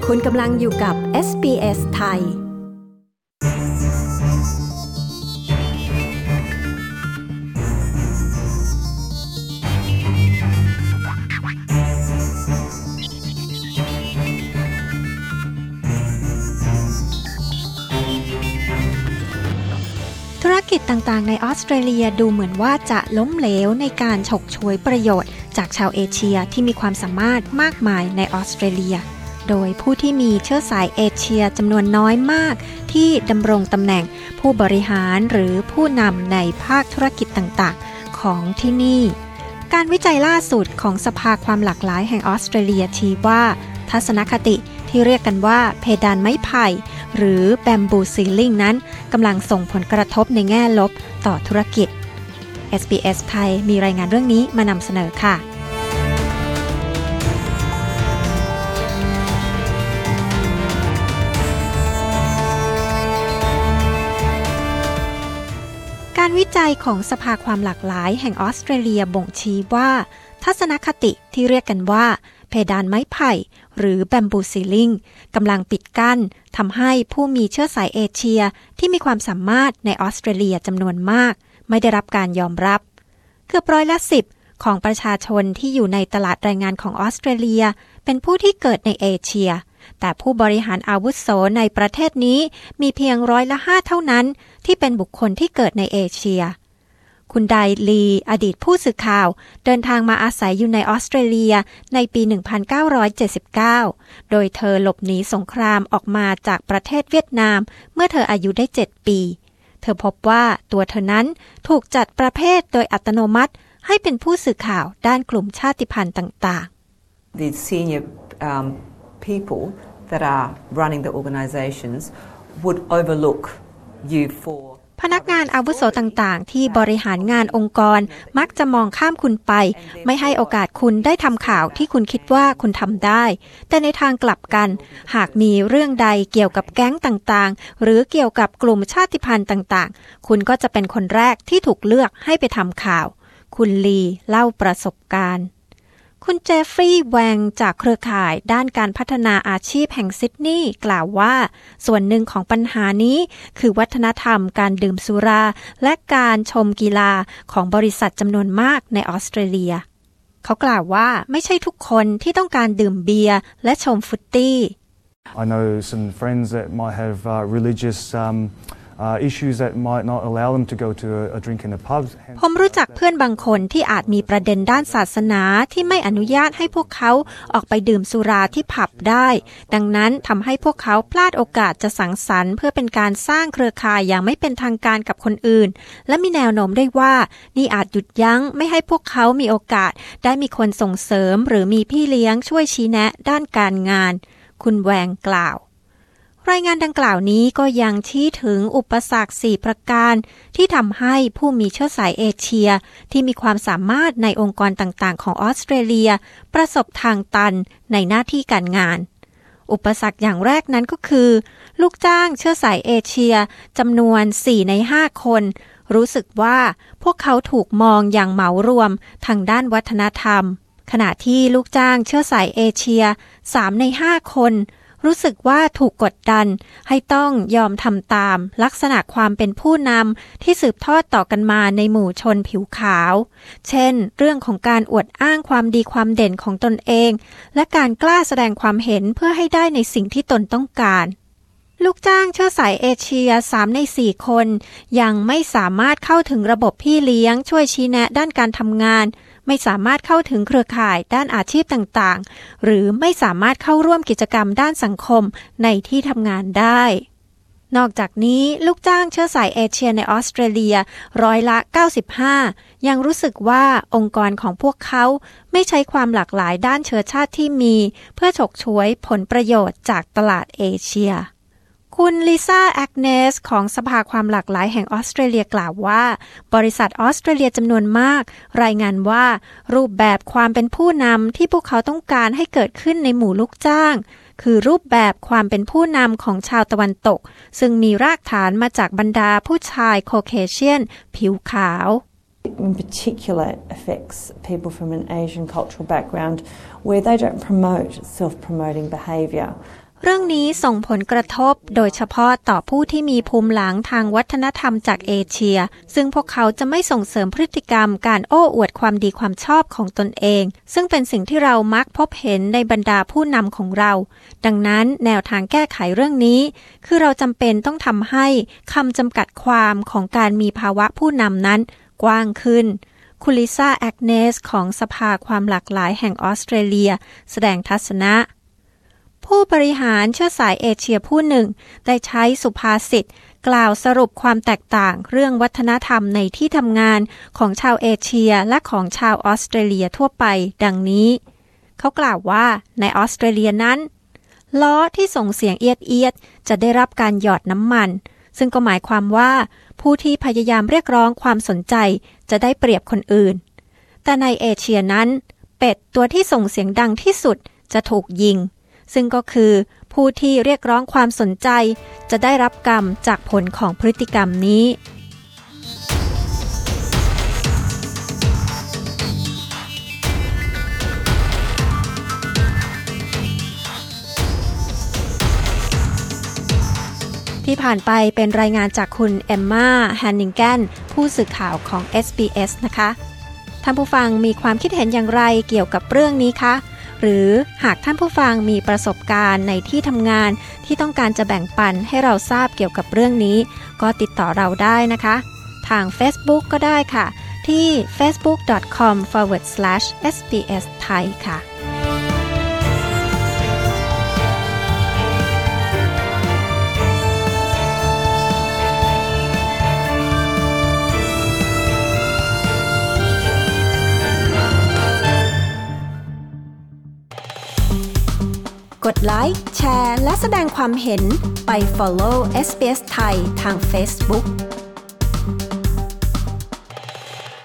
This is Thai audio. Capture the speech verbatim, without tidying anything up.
คุณกำลังอยู่กับ เอส บี เอส ไทยธุรกิจต่างๆในออสเตรเลียดูเหมือนว่าจะล้มเหลวในการฉกฉวยประโยชน์จากชาวเอเชียที่มีความสามารถมากมายในออสเตรเลียโดยผู้ที่มีเชื้อสายเอเชียจำนวนน้อยมากที่ดำรงตำแหน่งผู้บริหารหรือผู้นำในภาคธุรกิจต่างๆของที่นี่การวิจัยล่าสุดของสภาความหลากหลายแห่งออสเตรเลียชี้ว่าทัศนคติที่เรียกกันว่าเพดานไม้ไผ่หรือแบมบูซีลิงนั้นกำลังส่งผลกระทบในแง่ลบต่อธุรกิจ เอส บี เอส ไทยมีรายงานเรื่องนี้มานำเสนอค่ะการวิจัยของสภาความหลากหลายแห่งออสเตรเลียบ่งชี้ว่าทัศนคติที่เรียกกันว่าเพดานไม้ไผ่หรือแบมบูซีลิงกำลังปิดกั้นทำให้ผู้มีเชื้อสายเอเชียที่มีความสามารถในออสเตรเลียจำนวนมากไม่ได้รับการยอมรับเกือบร้อยละสิบของประชาชนที่อยู่ในตลาดแรงงานของออสเตรเลียเป็นผู้ที่เกิดในเอเชียแต่ผู้บริหารอาวุโสในประเทศนี้มีเพียงร้อยละห้าเท่านั้นที่เป็นบุคคลที่เกิดในเอเชียคุณไดลีอดีตผู้สื่อข่าวเดินทางมาอาศัยอยู่ในออสเตรเลียในปี หนึ่งพันเก้าร้อยเจ็ดสิบเก้า โดยเธอหลบหนีสงครามออกมาจากประเทศเวียดนามเมื่อเธออายุได้เจ็ดปีเธอพบว่าตัวเธอนั้นถูกจัดประเภทโดยอัตโนมัติให้เป็นผู้สื่อข่าวด้านกลุ่มชาติพันธุ์ต่างๆ The senior um, people that are running the organizations would overlook you for พนักงานอาวุโสต่างๆที่บริหารงานองค์กรมักจะมองข้ามคุณไปไม่ให้โอกาสคุณได้ทำข่าวที่คุณคิดว่าคุณทำได้แต่ในทางกลับกันหากมีเรื่องใดเกี่ยวกับแก๊งต่างๆหรือเกี่ยวกับกลุ่มชาติพันธุ์ต่างๆคุณก็จะเป็นคนแรกที่ถูกเลือกให้ไปทำข่าวคุณลีเล่าประสบการณ์คุณเจฟฟรีย์แวงจากเครือข่ายด้านการพัฒนาอาชีพแห่งซิดนีย์กล่าวว่าส่วนหนึ่งของปัญหานี้คือวัฒนธรรมการดื่มสุราและการชมกีฬาของบริษัทจำนวนมากในออสเตรเลียเขากล่าวว่าไม่ใช่ทุกคนที่ต้องการดื่มเบียร์และชมฟุตตี้ I know some friends that might have uh, religious um, Uh, issues that might not allow them to go to a, a drink in a pub ผมรู้จักเพื่อนบางคนที่อาจมีประเด็นด้านศาสนาที่ไม่อนุญาตให้พวกเขาออกไปดื่มสุราที่ผับได้ดังนั้นทำให้พวกเขาพลาดโอกาสจะสังสรรค์เพื่อเป็นการสร้างเครือข่ายอย่างไม่เป็นทางการกับคนอื่นและมีแนวโน้มได้ว่านี่อาจหยุดยั้งไม่ให้พวกเขามีโอกาสได้มีคนส่งเสริมหรือมีพี่เลี้ยงช่วยชี้แนะด้านการงานคุณแวงกล่าวรายงานดังกล่าวนี้ก็ยังชี้ถึงอุปสรรคสี่ประการที่ทำให้ผู้มีเชื้อสายเอเชียที่มีความสามารถในองค์กรต่างๆของออสเตรเลียประสบทางตันในหน้าที่การงานอุปสรรคอย่างแรกนั้นก็คือลูกจ้างเชื้อสายเอเชียจำนวนสี่ในห้าคนรู้สึกว่าพวกเขาถูกมองอย่างเหมารวมทางด้านวัฒนธรรมขณะที่ลูกจ้างเชื้อสายเอเชียสามในห้าคนรู้สึกว่าถูกกดดันให้ต้องยอมทำตามลักษณะความเป็นผู้นำที่สืบทอดต่อกันมาในหมู่ชนผิวขาวเช่นเรื่องของการอวดอ้างความดีความเด่นของตนเองและการกล้าแสดงความเห็นเพื่อให้ได้ในสิ่งที่ตนต้องการลูกจ้างเชื้อสายเอเชียสามในสี่คนยังไม่สามารถเข้าถึงระบบพี่เลี้ยงช่วยชี้แนะด้านการทำงานไม่สามารถเข้าถึงเครือข่ายด้านอาชีพต่างๆหรือไม่สามารถเข้าร่วมกิจกรรมด้านสังคมในที่ทำงานได้นอกจากนี้ลูกจ้างเชื้อสายเอเชียในออสเตรเลียร้อยละเก้าสิบห้ายังรู้สึกว่าองค์กรของพวกเขาไม่ใช้ความหลากหลายด้านเชื้อชาติที่มีเพื่อฉกฉวยผลประโยชน์จากตลาดเอเชียคุณลิซ่าแอกเนสของสภาความหลากหลายแห่งออสเตรเลียกล่าวว่าบริษัทออสเตรเลียจำนวนมากรายงานว่ารูปแบบความเป็นผู้นำที่พวกเขาต้องการให้เกิดขึ้นในหมู่ลูกจ้างคือรูปแบบความเป็นผู้นำของชาวตะวันตกซึ่งมีรากฐานมาจากบรรดาผู้ชายโคเคเชียนผิวขาว In particular affects people from an Asian cultural background where they don't promote self-promoting behaviour เรื่องนี้ส่งผลกระทบโดยเฉพาะต่อผู้ที่มีภูมิหลังทางวัฒนธรรมจากเอเชียซึ่งพวกเขาจะไม่ส่งเสริมพฤติกรรมการโอ้อวดความดีความชอบของตนเองซึ่งเป็นสิ่งที่เรามักพบเห็นในบรรดาผู้นำของเราดังนั้นแนวทางแก้ไขเรื่องนี้คือเราจำเป็นต้องทำให้คำจำกัดความของการมีภาวะผู้นำนั้นกว้างขึ้นคุณลิซ่าแอกเนสของสภาความหลากหลายแห่งออสเตรเลียแสดงทัศนะผู้บริหารเชื้อสายเอเชียผู้หนึ่งได้ใช้สุภาษิตกล่าวสรุปความแตกต่างเรื่องวัฒนธรรมในที่ทำงานของชาวเอเชียและของชาวออสเตรเลียทั่วไปดังนี้เขากล่าวว่าในออสเตรเลียนั้นล้อที่ส่งเสียงเอียดเอียดจะได้รับการหยอดน้ำมันซึ่งก็หมายความว่าผู้ที่พยายามเรียกร้องความสนใจจะได้เปรียบคนอื่นแต่ในเอเชียนั้นเป็ดตัวที่ส่งเสียงดังที่สุดจะถูกยิงซึ่งก็คือผู้ที่เรียกร้องความสนใจจะได้รับกรรมจากผลของพฤติกรรมนี้ที่ผ่านไปเป็นรายงานจากคุณเอมม่าแฮนนิงแกนผู้สื่อข่าวของ เอส บี เอส นะคะท่านผู้ฟังมีความคิดเห็นอย่างไรเกี่ยวกับเรื่องนี้คะหรือหากท่านผู้ฟังมีประสบการณ์ในที่ทำงานที่ต้องการจะแบ่งปันให้เราทราบเกี่ยวกับเรื่องนี้ก็ติดต่อเราได้นะคะทาง Facebook ก็ได้ค่ะที่ เฟซบุ๊ก ดอท คอม ฟอร์เวิร์ด สแลช เอส บี เอส ไทย ค่ะกดไลค์แชร์และแสดงความเห็นไป follow เอส บี เอส ไทยทาง Facebook